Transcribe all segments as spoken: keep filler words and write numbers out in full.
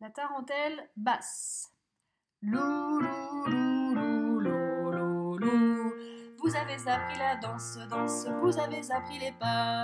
La tarentelle basse. Lou, lou, lou, lou, lou, lou, lou. Vous avez appris la danse, danse, vous avez appris les pas.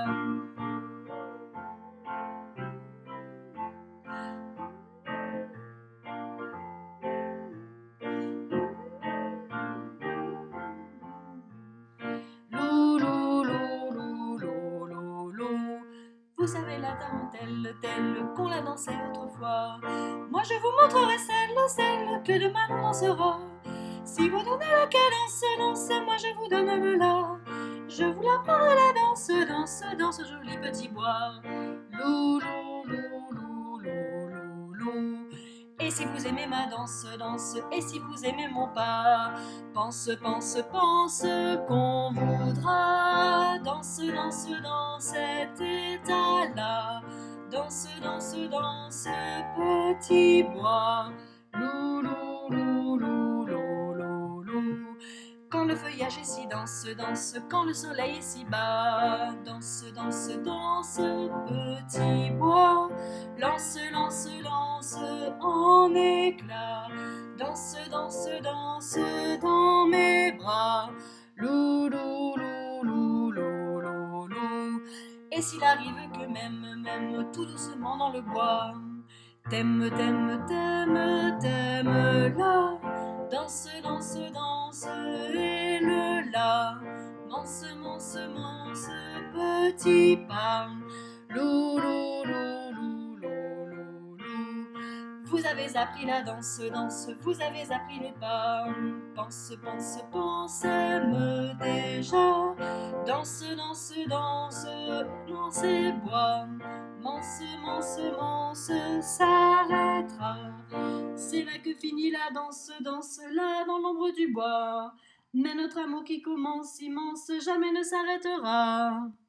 Lou, lou, lou, lou, lou, lou, lou. Vous savez la tarentelle telle qu'on la dansait autrefois. Moi je vous montrerai celle, celle que demain on dansera. Si vous donnez la cadence, danse, moi je vous donne le la. Je vous l'apprendrai la danse, danse, dans ce joli petit bois. Lou, lou, lou, lou, lou, lou, lou. Et si vous aimez ma danse, danse, et si vous aimez mon pas, pense, pense, pense qu'on voudra. Danse, danse, dans cet état-là. Danse, danse, dans ce petit bois. Lou, lou, lou, lou, lou, lou, lou. Quand le feuillage est si dense, danse, quand le soleil est si bas, danse, danse, dans ce petit bois. Lance, lance, lance en éclats. Danse, danse, danse dans mes bras. Lou, lou, lou, lou, lou, lou, lou. Et s'il arrive que même, même tout doucement dans le bois, t'aimes, t'aimes, t'aimes, t'aimes là. Danse, danse, danse et le la. Manse, manse, manse, petit pas. Lou, lou, lou, lou, lou, lou, lou. Vous avez appris la danse, danse, vous avez appris les pas. Pense, pense, pense, aime déjà. Danse, danse, danse dans ces bois. Manse, manse, manse s'arrêtera. C'est là que finit la danse, danse là dans l'ombre du bois. Mais notre amour qui commence immense jamais ne s'arrêtera.